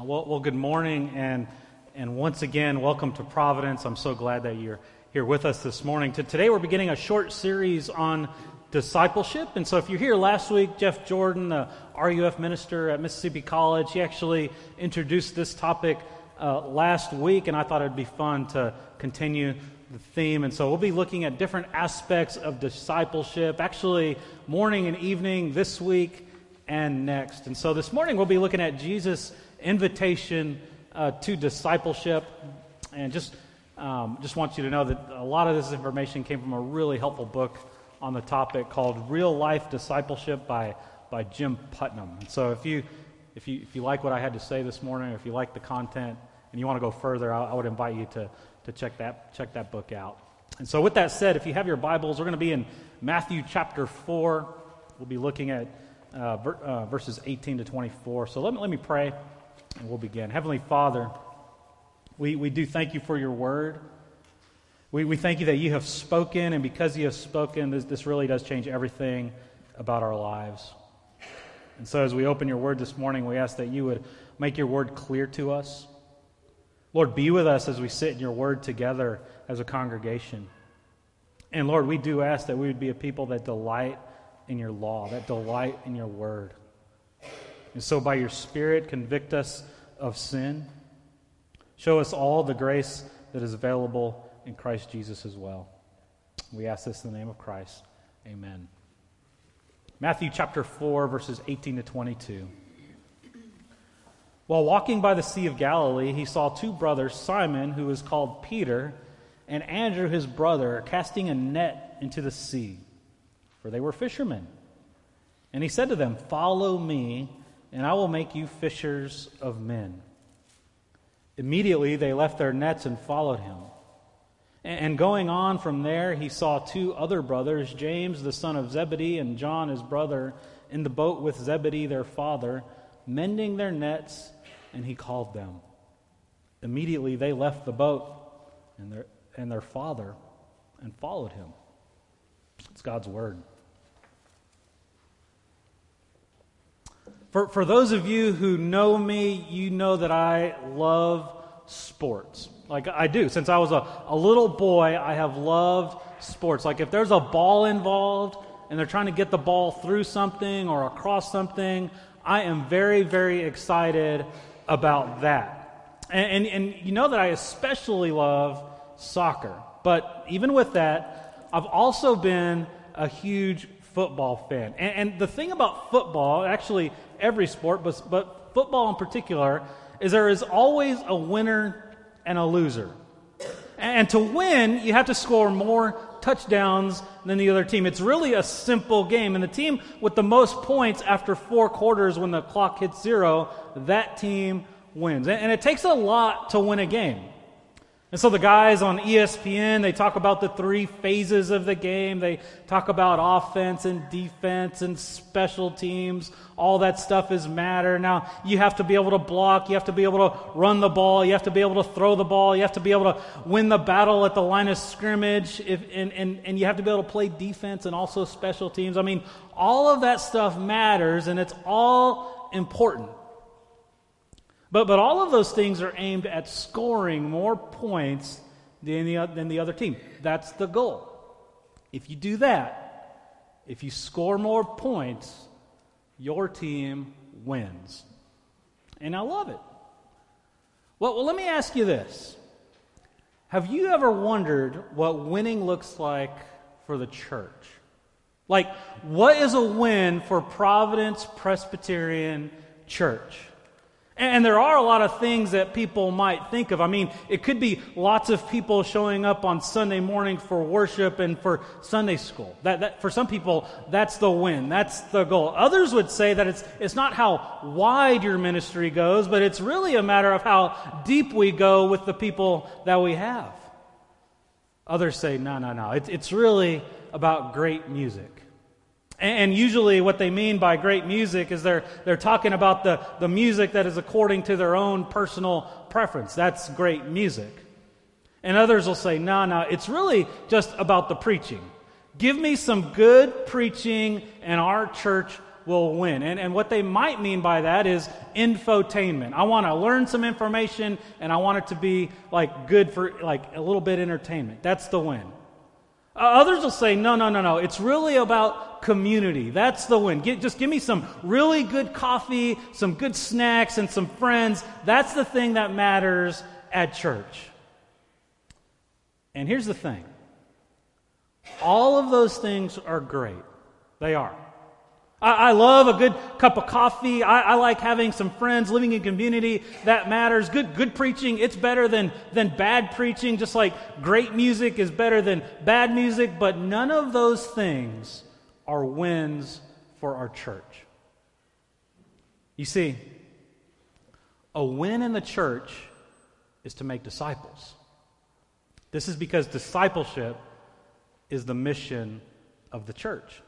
Well, good morning, and once again, welcome to Providence. I'm so glad that you're here with us this morning. Today, we're beginning a short series on discipleship, and so if you're here last week, Jeff Jordan, the RUF minister at Mississippi College, he actually introduced this topic last week, and I thought it'd be fun to continue the theme. And so we'll be looking at different aspects of discipleship, actually morning and evening this week and next. And so this morning, we'll be looking at Jesus' invitation to discipleship, and just want you to know that a lot of this information came from a really helpful book on the topic called Real Life Discipleship by Jim Putnam. And so if you like what I had to say this morning, or if you like the content and you want to go further, I would invite you to check that book out. And so with that said, if you have your Bibles, we're going to be in Matthew chapter 4. We'll be looking at verses 18 to 24. So let me pray, and we'll begin. Heavenly Father, we do thank you for your word. We thank you that you have spoken, and because you have spoken, this really does change everything about our lives. And so as we open your word this morning, we ask that you would make your word clear to us. Lord, be with us as we sit in your word together as a congregation. And Lord, we do ask that we would be a people that delight in your law, that delight in your word. And so by your Spirit, convict us of sin. Show us all the grace that is available in Christ Jesus as well. We ask this in the name of Christ. Amen. Matthew chapter 4, verses 18 to 22. While walking by the Sea of Galilee, he saw two brothers, Simon, who is called Peter, and Andrew, his brother, casting a net into the sea, for they were fishermen. And he said to them, "Follow me, and I will make you fishers of men." Immediately they left their nets and followed him. And going on from there, he saw two other brothers, James the son of Zebedee and John his brother, in the boat with Zebedee their father, mending their nets, and he called them. Immediately they left the boat and their father and followed him. It's God's word. For those of you who know me, you know that I love sports. Like I do. Since I was a little boy, I have loved sports. Like if there's a ball involved and they're trying to get the ball through something or across something, I am very, very excited about that. And you know that I especially love soccer. But even with that, I've also been a huge football fan. And the thing about football, actually every sport, but football in particular, is there is always a winner and a loser. And to win, you have to score more touchdowns than the other team. It's really a simple game. And the team with the most points after 4 quarters when the clock hits 0, that team wins. And it takes a lot to win a game. And so the guys on ESPN, they talk about the 3 phases of the game. They talk about offense and defense and special teams. All that stuff is matter. Now, you have to be able to block. You have to be able to run the ball. You have to be able to throw the ball. You have to be able to win the battle at the line of scrimmage. And you have to be able to play defense and also special teams. I mean, all of that stuff matters, and it's all important. But all of those things are aimed at scoring more points than the other team. That's the goal. If you do that, if you score more points, your team wins. And I love it. Well, let me ask you this. Have you ever wondered what winning looks like for the church? Like, what is a win for Providence Presbyterian Church? And there are a lot of things that people might think of. I mean, it could be lots of people showing up on Sunday morning for worship and for Sunday school. That for some people, that's the win. That's the goal. Others would say that it's not how wide your ministry goes, but it's really a matter of how deep we go with the people that we have. Others say, no. It's really about great music. And usually what they mean by great music is they're talking about the music that is according to their own personal preference. That's great music. And others will say, no, it's really just about the preaching. Give me some good preaching and our church will win. And what they might mean by that is infotainment. I want to learn some information, and I want it to be like good for like a little bit entertainment. That's the win. Others will say, no. It's really about community. That's the win. Just give me some really good coffee, some good snacks, and some friends. That's the thing that matters at church. And here's the thing. All of those things are great. They are. I love a good cup of coffee. I like having some friends, living in community. That matters. Good preaching, it's better than bad preaching, just like great music is better than bad music. But none of those things are wins for our church. You see, a win in the church is to make disciples. This is because discipleship is the mission of the church.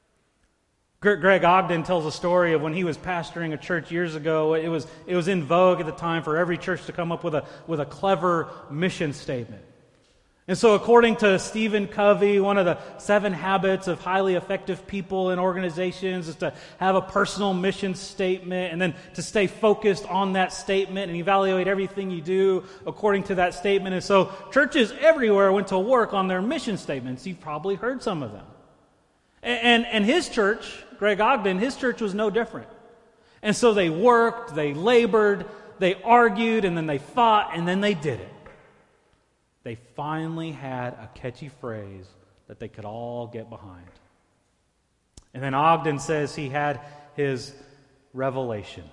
Greg Ogden tells a story of when he was pastoring a church years ago. It was in vogue at the time for every church to come up with a clever mission statement. And so according to Stephen Covey, one of the 7 habits of highly effective people in organizations is to have a personal mission statement and then to stay focused on that statement and evaluate everything you do according to that statement. And so churches everywhere went to work on their mission statements. You've probably heard some of them. And his church, Greg Ogden, his church was no different. And so they worked, they labored, they argued, and then they fought, and then they did it. They finally had a catchy phrase that they could all get behind. And then Ogden says he had his revelation.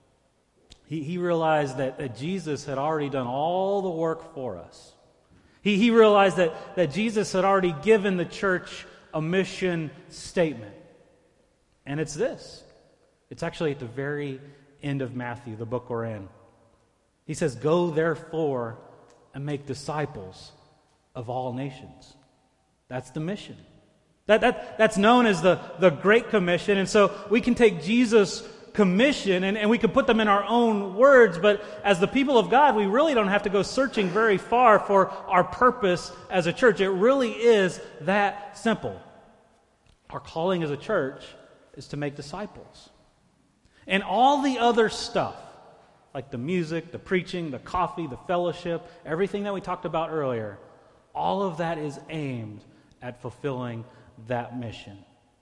He realized that Jesus had already done all the work for us. He realized that Jesus had already given the church a mission statement. And it's this. It's actually at the very end of Matthew, the book we're in. He says, "Go therefore and make disciples of all nations." That's the mission. That's known as the Great Commission. And so we can take Jesus' commission and we can put them in our own words, but as the people of God, we really don't have to go searching very far for our purpose as a church. It really is that simple. Our calling as a church is to make disciples. And all the other stuff, like the music, the preaching, the coffee, the fellowship, everything that we talked about earlier, all of that is aimed at fulfilling that mission.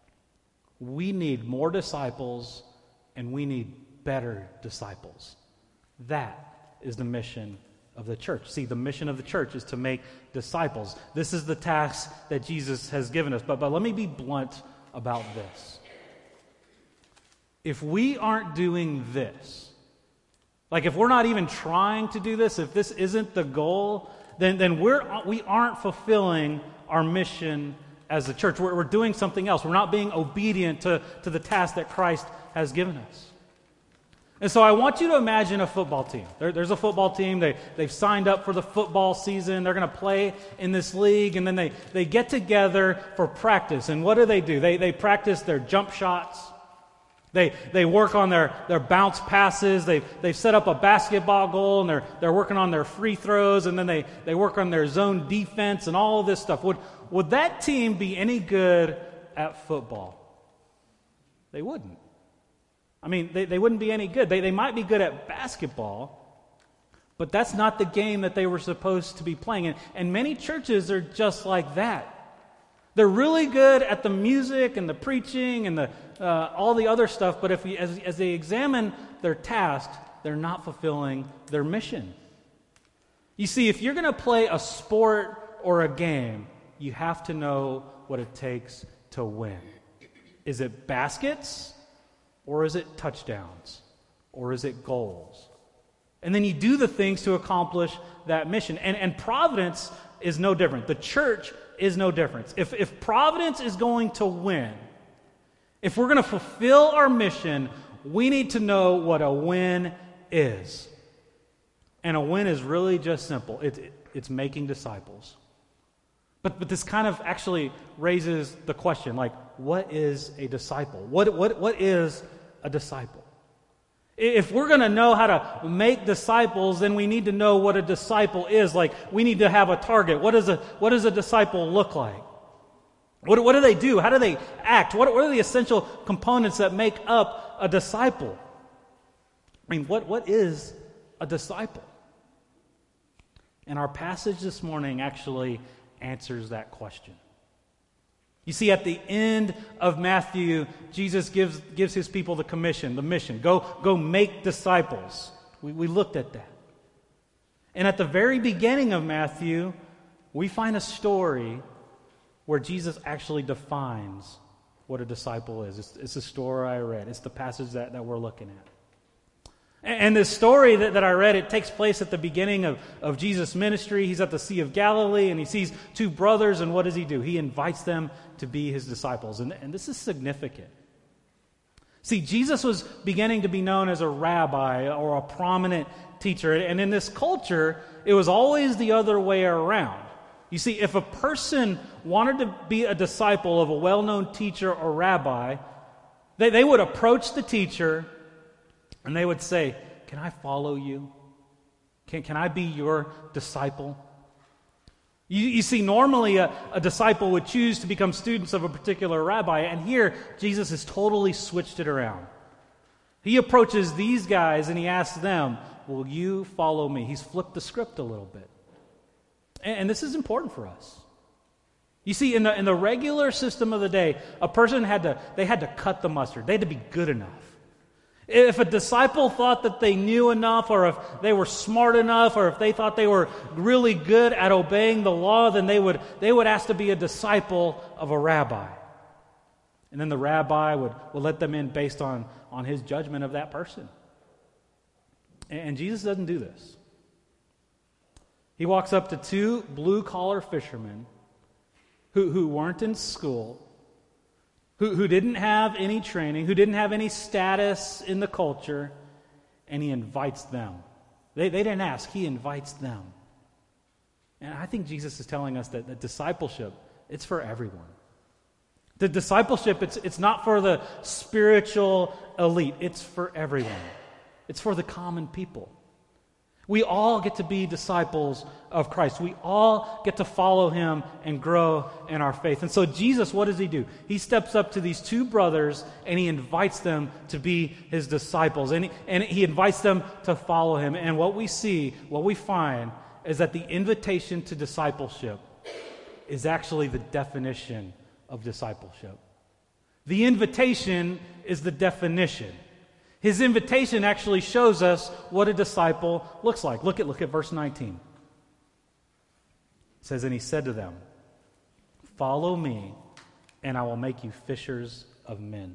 We need more disciples, and we need better disciples. That is the mission of the church. See, the mission of the church is to make disciples. This is the task that Jesus has given us. But let me be blunt about this. If we aren't doing this, like if we're not even trying to do this, if this isn't the goal, then we aren't fulfilling our mission as a church. We're doing something else. We're not being obedient to the task that Christ has given us. And so I want you to imagine a football team. There's a football team. They've signed up for the football season. They're going to play in this league, and then they get together for practice. And what do? They practice their jump shots. They work on their bounce passes. They've set up a basketball goal, and they're working on their free throws, and then they work on their zone defense and all of this stuff. Would that team be any good at football? They wouldn't. I mean, they wouldn't be any good. They might be good at basketball, but that's not the game that they were supposed to be playing. And many churches are just like that. They're really good at the music and the preaching and all the other stuff, but as they examine their task, they're not fulfilling their mission. You see, if you're going to play a sport or a game, you have to know what it takes to win. Is it baskets? Or is it touchdowns? Or is it goals? And then you do the things to accomplish that mission. And Providence is no different. The church is no different. If Providence is going to win, if we're going to fulfill our mission, we need to know what a win is. And a win is really just simple. It's making disciples. But this kind of actually raises the question, like, what is a disciple? What is a disciple? If we're going to know how to make disciples, then we need to know what a disciple is. Like, we need to have a target. What does a disciple look like? What do they do? How do they act? What are the essential components that make up a disciple? I mean, what is a disciple? And our passage this morning actually answers that question. You see, at the end of Matthew, Jesus gives his people the commission, the mission. Go make disciples. We looked at that. And at the very beginning of Matthew, we find a story where Jesus actually defines what a disciple is. It's the story I read. It's the passage that we're looking at. And this story that I read, it takes place at the beginning of Jesus' ministry. He's at the Sea of Galilee, and he sees two brothers, and what does he do? He invites them to be his disciples. And this is significant. See, Jesus was beginning to be known as a rabbi or a prominent teacher. And in this culture, it was always the other way around. You see, if a person wanted to be a disciple of a well-known teacher or rabbi, they would approach the teacher and they would say, "Can I follow you? Can I be your disciple?" You see, normally a disciple would choose to become students of a particular rabbi, and here Jesus has totally switched it around. He approaches these guys and he asks them, "Will you follow me?" He's flipped the script a little bit. And this is important for us. You see, in the regular system of the day, a person had to cut the mustard. They had to be good enough. If a disciple thought that they knew enough, or if they were smart enough, or if they thought they were really good at obeying the law, then they would ask to be a disciple of a rabbi. And then the rabbi would let them in based on his judgment of that person. And Jesus doesn't do this. He walks up to two blue-collar fishermen who weren't in school, who didn't have any training, who didn't have any status in the culture, and he invites them. They didn't ask, he invites them. And I think Jesus is telling us that discipleship, it's for everyone. The discipleship, it's not for the spiritual elite, it's for everyone. It's for the common people. We all get to be disciples of Christ. We all get to follow him and grow in our faith. And so Jesus, what does he do? He steps up to these two brothers and he invites them to be his disciples. And he invites them to follow him. And what we find is that the invitation to discipleship is actually the definition of discipleship. The invitation is the definition. His invitation actually shows us what a disciple looks like. Look at verse 19. It says, "And he said to them, 'Follow me, and I will make you fishers of men.'"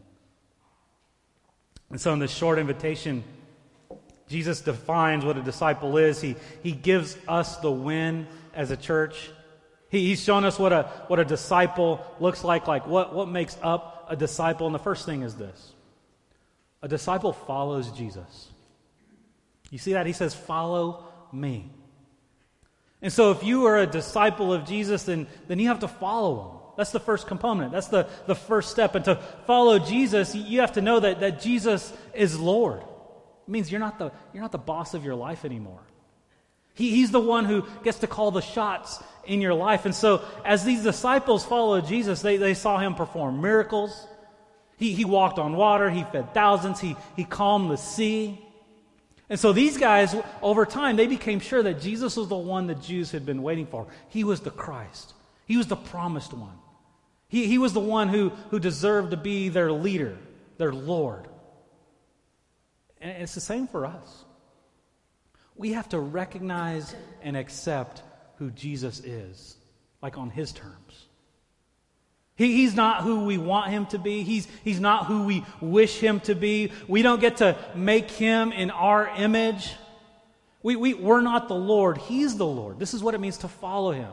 And so in this short invitation, Jesus defines what a disciple is. He gives us the win as a church. He's shown us what a disciple looks like what makes up a disciple. And the first thing is this. A disciple follows Jesus. You see that? He says, "Follow me." And so if you are a disciple of Jesus, then you have to follow him. That's the first component. That's the first step. And to follow Jesus, you have to know that Jesus is Lord. It means you're not the boss of your life anymore. He's the one who gets to call the shots in your life. And so as these disciples followed Jesus, they saw him perform miracles. He walked on water. He fed thousands. He calmed the sea. And so these guys, over time, they became sure that Jesus was the one the Jews had been waiting for. He was the Christ. He was the promised one. He was the one who deserved to be their leader, their Lord. And it's the same for us. We have to recognize and accept who Jesus is, like on his terms. He's not who we want him to be. He's not who we wish him to be. We don't get to make him in our image. We're not the Lord. He's the Lord. This is what it means to follow him.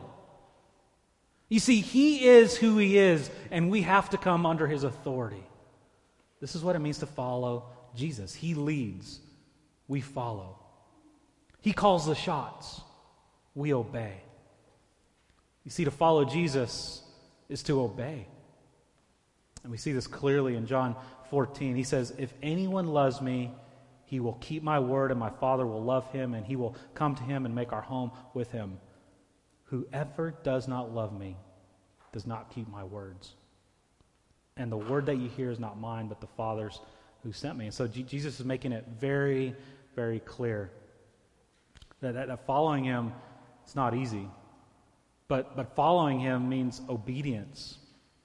You see, he is who he is, and we have to come under his authority. This is what it means to follow Jesus. He leads. We follow. He calls the shots. We obey. You see, to follow Jesus is to obey. And we see this clearly in John 14. He says, "If anyone loves me, he will keep my word, and my Father will love him, and he will come to him and make our home with him. Whoever does not love me does not keep my words. And the word that you hear is not mine, but the Father's who sent me. And so Jesus is making it very, very clear that following him is not easy. But following him means obedience.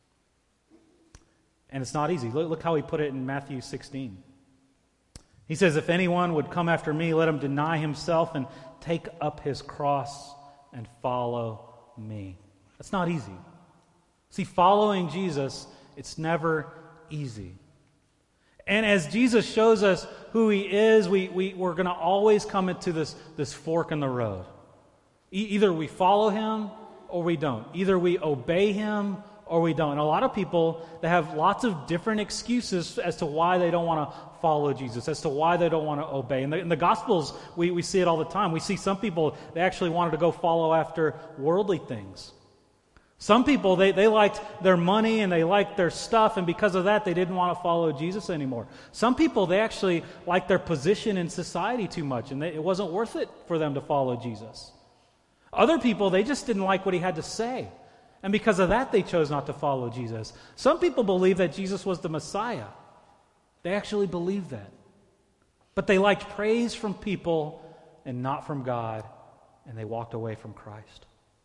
And it's not easy. Look how he put it in Matthew 16. He says, if anyone would come after me, let him deny himself and take up his cross and follow me. That's not easy. See, following Jesus, it's never easy. And as Jesus shows us who he is, we're going to always come into this fork in the road. Either we follow him or we don't. Either we obey him or we don't. And a lot of people, they have lots of different excuses as to why they don't want to follow Jesus, as to why they don't want to obey. In the Gospels, we see it all the time. We see some people, they actually wanted to go follow after worldly things. Some people, they liked their money and they liked their stuff, and because of that, they didn't want to follow Jesus anymore. Some people, they actually liked their position in society too much, and it wasn't worth it for them to follow Jesus. Other people, they just didn't like what he had to say, and because of that, they chose not to follow Jesus. Some people believed that Jesus was the Messiah. They actually believed that. But they liked praise from people and not from God, and they walked away from Christ.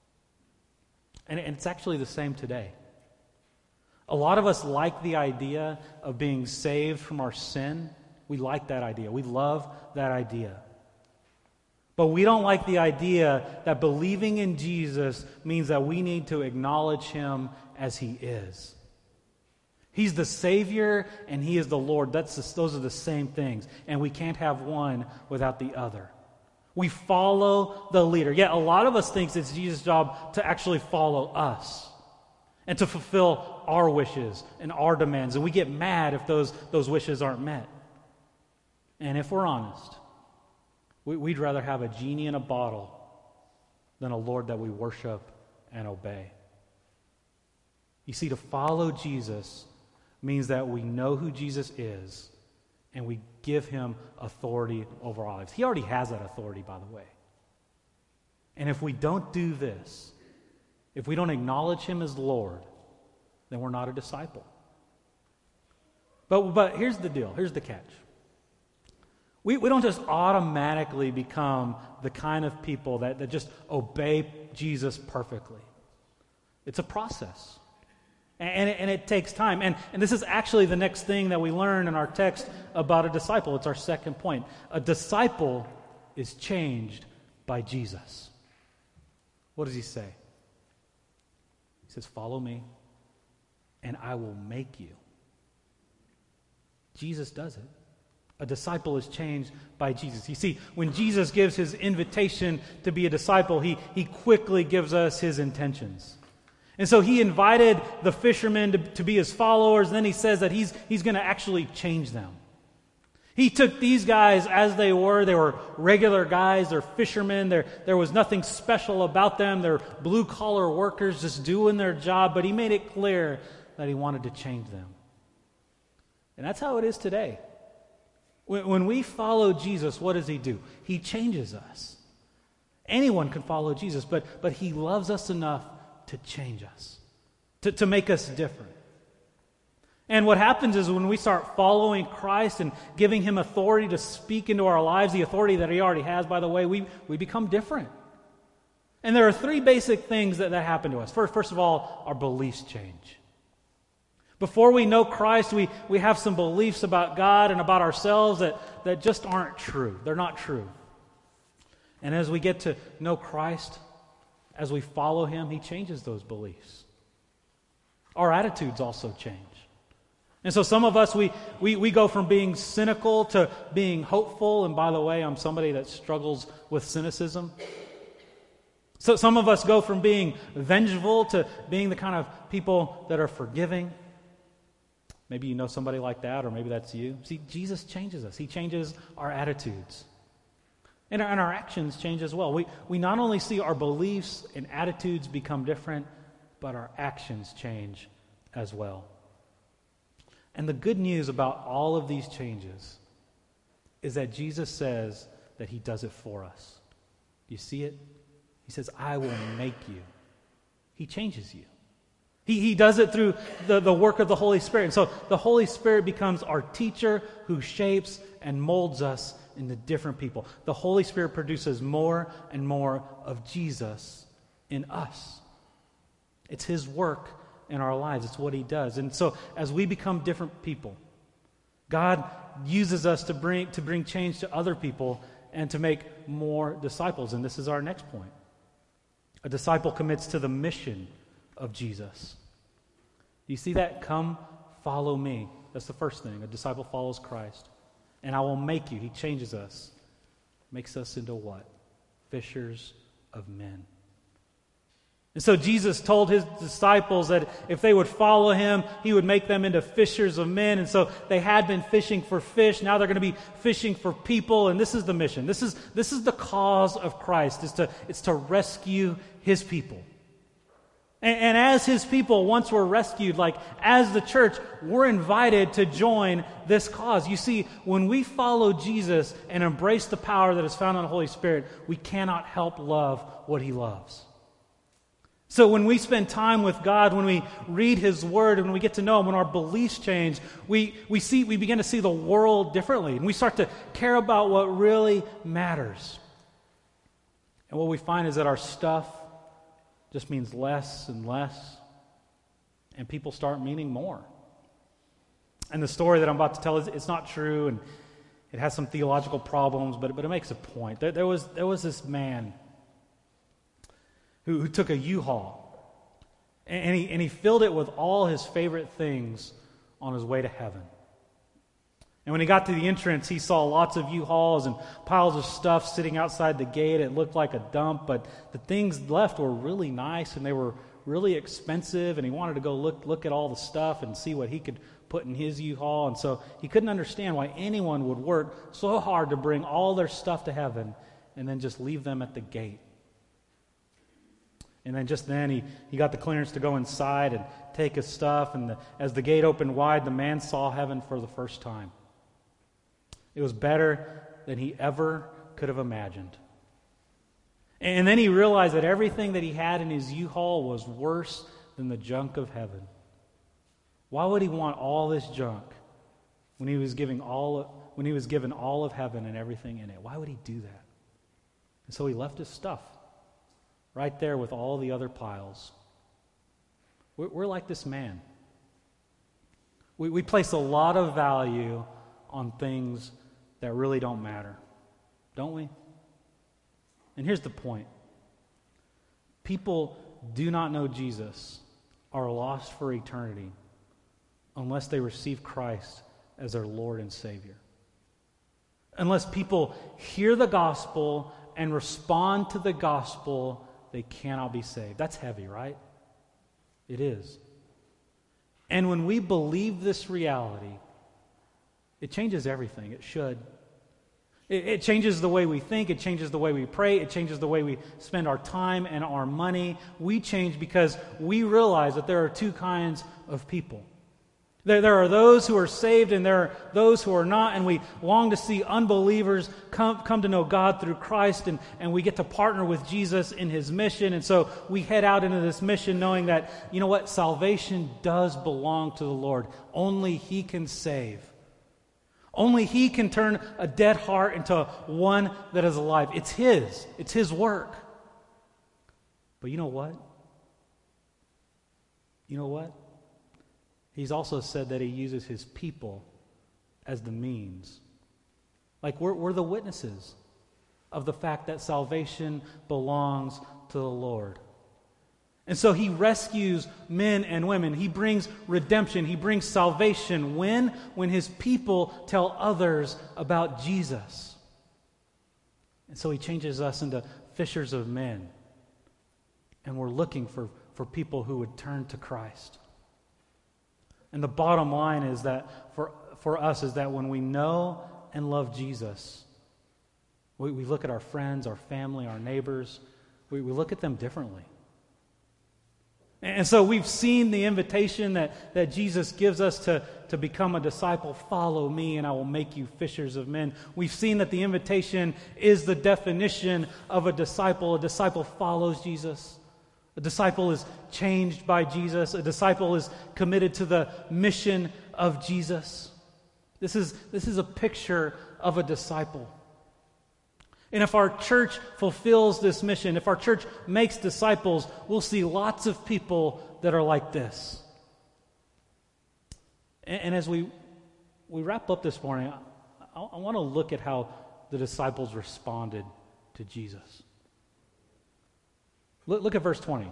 And it's actually the same today. A lot of us like the idea of being saved from our sin. We like that idea. We love that idea. But we don't like the idea that believing in Jesus means that we need to acknowledge him as he is. He's the Savior and he is the Lord. Those are the same things. And we can't have one without the other. We follow the leader. Yet a lot of us think it's Jesus' job to actually follow us and to fulfill our wishes and our demands. And we get mad if those wishes aren't met. And if we're honest, we'd rather have a genie in a bottle than a Lord that we worship and obey. You see, to follow Jesus means that we know who Jesus is and we give him authority over our lives. He already has that authority, by the way. And if we don't do this, if we don't acknowledge him as Lord, then we're not a disciple. But here's the deal. Here's the catch. We don't just automatically become the kind of people that just obey Jesus perfectly. It's a process. And it takes time. And this is actually the next thing that we learn in our text about a disciple. It's our second point. A disciple is changed by Jesus. What does he say? He says, follow me, and I will make you. Jesus does it. A disciple is changed by Jesus. You see, when Jesus gives his invitation to be a disciple, he quickly gives us his intentions. And so he invited the fishermen to be his followers, and then he says that he's going to actually change them. He took these guys as they were regular guys, they're fishermen, there was nothing special about them, they're blue-collar workers just doing their job, but he made it clear that he wanted to change them. And that's how it is today. When we follow Jesus, what does he do? He changes us. Anyone can follow Jesus, but he loves us enough to change us, to make us different. And what happens is when we start following Christ and giving him authority to speak into our lives, the authority that he already has, by the way, we become different. And there are three basic things that happen to us. First of all, our beliefs change. Before we know Christ, we have some beliefs about God and about ourselves that just aren't true. They're not true. And as we get to know Christ, as we follow him, he changes those beliefs. Our attitudes also change. And so some of us, we go from being cynical to being hopeful. And by the way, I'm somebody that struggles with cynicism. So some of us go from being vengeful to being the kind of people that are forgiving. Maybe you know somebody like that, or maybe that's you. See, Jesus changes us. He changes our attitudes. And our actions change as well. We not only see our beliefs and attitudes become different, but our actions change as well. And the good news about all of these changes is that Jesus says that he does it for us. Do you see it? He says, I will make you. He changes you. He does it through the work of the Holy Spirit. And so the Holy Spirit becomes our teacher who shapes and molds us into different people. The Holy Spirit produces more and more of Jesus in us. It's His work in our lives. It's what He does. And so as we become different people, God uses us to bring change to other people and to make more disciples. And this is our next point. A disciple commits to the mission of Jesus. You see that? Come, follow me. That's the first thing. A disciple follows Christ. And I will make you. He changes us. Makes us into what? Fishers of men. And so Jesus told His disciples that if they would follow Him, He would make them into fishers of men. And so they had been fishing for fish. Now they're going to be fishing for people. And this is the mission. This is the cause of Christ. It's to rescue His people. And as His people, once we're rescued, like as the church, we're invited to join this cause. You see, when we follow Jesus and embrace the power that is found in the Holy Spirit, we cannot help love what He loves. So when we spend time with God, when we read His Word, and when we get to know Him, when our beliefs change, we begin to see the world differently. And we start to care about what really matters. And what we find is that our stuff just means less and less, and people start meaning more. And the story that I'm about to tell it's not true, and it has some theological problems, but it makes a point. There was this man who took a U-Haul, and he filled it with all his favorite things on his way to heaven. And when he got to the entrance, he saw lots of U-Hauls and piles of stuff sitting outside the gate. It looked like a dump, but the things left were really nice and they were really expensive, and he wanted to go look at all the stuff and see what he could put in his U-Haul. And so he couldn't understand why anyone would work so hard to bring all their stuff to heaven and then just leave them at the gate. And then just then he got the clearance to go inside and take his stuff, and as the gate opened wide, the man saw heaven for the first time. It was better than he ever could have imagined. And then he realized that everything that he had in his U-Haul was worse than the junk of heaven. Why would he want all this junk when he was given all of heaven and everything in it? Why would he do that? And so he left his stuff right there with all the other piles. We're like this man. We place a lot of value on things that really don't matter, don't we? And here's the point. People do not know Jesus are lost for eternity unless they receive Christ as their Lord and Savior. Unless people hear the gospel and respond to the gospel, they cannot be saved. That's heavy, right? It is. And when we believe this reality, it changes everything. It should. It changes the way we think. It changes the way we pray. It changes the way we spend our time and our money. We change because we realize that there are two kinds of people. There are those who are saved and there are those who are not, and we long to see unbelievers come to know God through Christ, and we get to partner with Jesus in His mission. And so we head out into this mission knowing that, you know what, salvation does belong to the Lord. Only He can save. Only He can turn a dead heart into one that is alive. It's His. It's His work. But you know what? You know what? He's also said that He uses His people as the means. Like we're the witnesses of the fact that salvation belongs to the Lord. And so He rescues men and women. He brings redemption. He brings salvation. When His people tell others about Jesus. And so He changes us into fishers of men. And we're looking for people who would turn to Christ. And the bottom line is that for us is that when we know and love Jesus, we look at our friends, our family, our neighbors, we look at them differently. And so we've seen the invitation that Jesus gives us to become a disciple. Follow me and I will make you fishers of men. We've seen that the invitation is the definition of a disciple. A disciple follows Jesus. A disciple is changed by Jesus. A disciple is committed to the mission of Jesus. This is a picture of a disciple. And if our church fulfills this mission, if our church makes disciples, we'll see lots of people that are like this. And as we wrap up this morning, I want to look at how the disciples responded to Jesus. Look at verse 20. It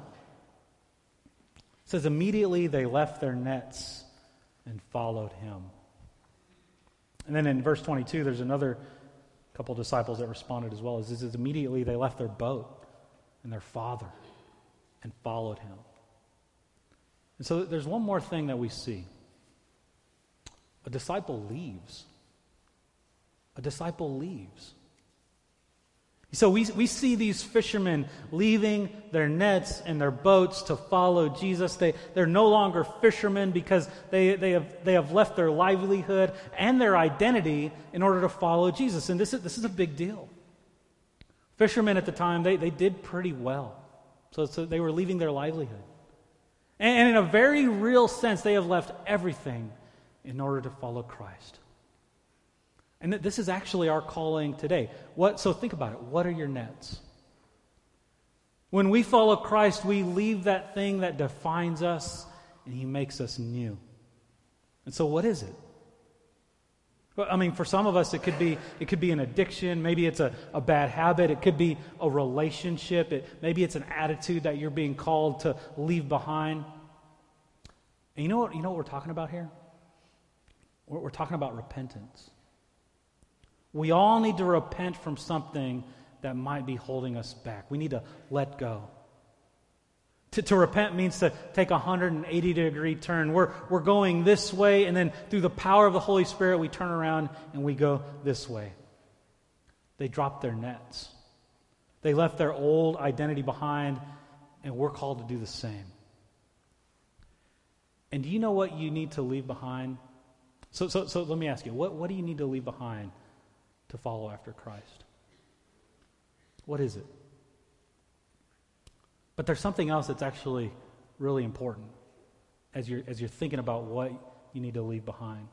says, immediately they left their nets and followed him. And then in verse 22, there's another couple disciples that responded as well. It says, immediately they left their boat and their father and followed him. And so there's one more thing that we see. A disciple leaves. A disciple leaves. So we see these fishermen leaving their nets and their boats to follow Jesus. They're no longer fishermen because they have left their livelihood and their identity in order to follow Jesus. And this is a big deal. Fishermen at the time, they did pretty well. So they were leaving their livelihood. And in a very real sense, they have left everything in order to follow Christ. And this is actually our calling today. So think about it. What are your nets? When we follow Christ, we leave that thing that defines us, and he makes us new. And so what is it? Well, I mean, for some of us, it could be an addiction. Maybe it's a bad habit. It could be a relationship. Maybe it's an attitude that you're being called to leave behind. And you know what we're talking about here? We're talking about repentance. We all need to repent from something that might be holding us back. We need to let go. To repent means to take a 180-degree turn. We're going this way, and then through the power of the Holy Spirit, we turn around and we go this way. They dropped their nets. They left their old identity behind, and we're called to do the same. And do you know what you need to leave behind? So let me ask you, what do you need to leave behind to follow after Christ? What is it? But there's something else that's actually really important as you're thinking about what you need to leave behind.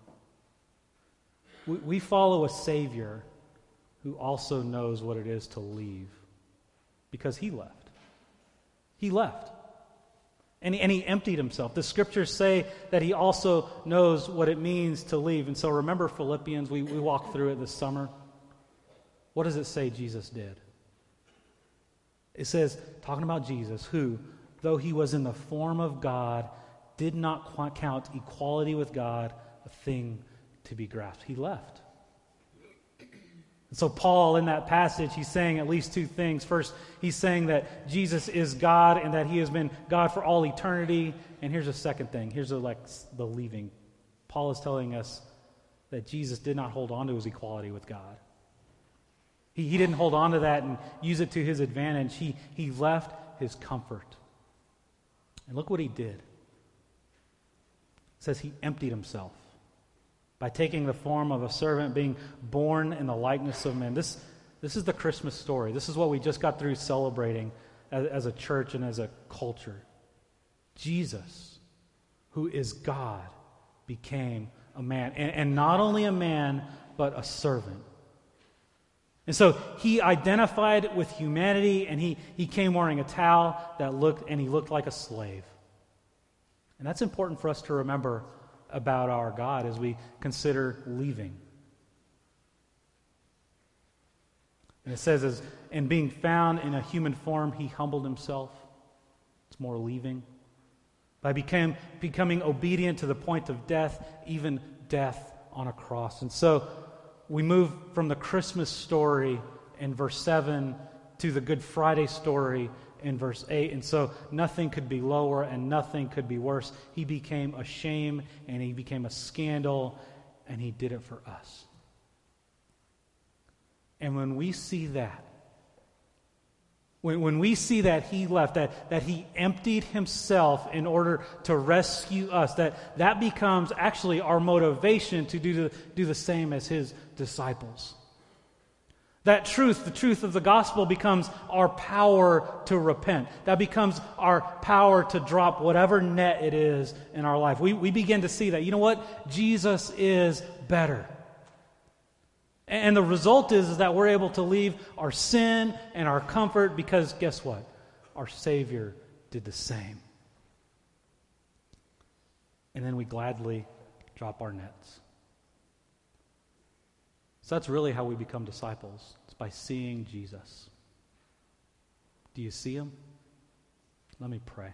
We follow a Savior who also knows what it is to leave, because he left. He left. And he emptied himself. The scriptures say that he also knows what it means to leave. And so remember Philippians, we walked through it this summer. What does it say Jesus did? It says, talking about Jesus, who, though he was in the form of God, did not count equality with God a thing to be grasped. He left. And so Paul, in that passage, he's saying at least two things. First, he's saying that Jesus is God and that he has been God for all eternity. And here's a second thing. Here's the leaving. Paul is telling us that Jesus did not hold on to his equality with God. He didn't hold on to that and use it to his advantage. He left his comfort. And look what he did. It says he emptied himself by taking the form of a servant, being born in the likeness of men. This is the Christmas story. This is what we just got through celebrating as a church and as a culture. Jesus, who is God, became a man. And not only a man, but a servant. And so he identified with humanity, and he came wearing a towel that looked like a slave. And that's important for us to remember about our God as we consider leaving. And it says, in being found in a human form, he humbled himself. It's more leaving. By becoming obedient to the point of death, even death on a cross. And so we move from the Christmas story in verse 7 to the Good Friday story in verse 8. And so nothing could be lower and nothing could be worse. He became a shame and he became a scandal, and he did it for us. And when we see that, when we see that he left, that he emptied himself in order to rescue us, that becomes actually our motivation to do the same as his disciples. That truth, the truth of the gospel, becomes our power to repent. That becomes our power to drop whatever net it is in our life. We begin to see that, you know what? Jesus is better. And the result is that we're able to leave our sin and our comfort because guess what? Our Savior did the same. And then we gladly drop our nets. So that's really how we become disciples. It's by seeing Jesus. Do you see him? Let me pray.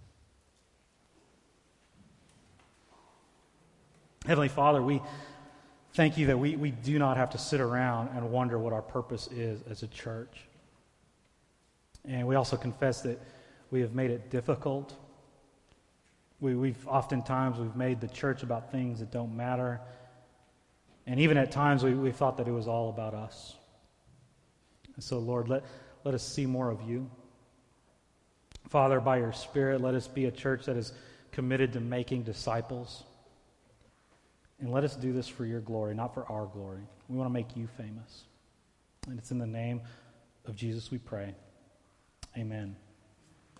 Heavenly Father, we thank you that we do not have to sit around and wonder what our purpose is as a church. And we also confess that we have made it difficult. We've oftentimes made the church about things that don't matter. And even at times we thought that it was all about us. And so, Lord, let us see more of you. Father, by your Spirit, let us be a church that is committed to making disciples. And let us do this for your glory, not for our glory. We want to make you famous. And it's in the name of Jesus we pray. Amen.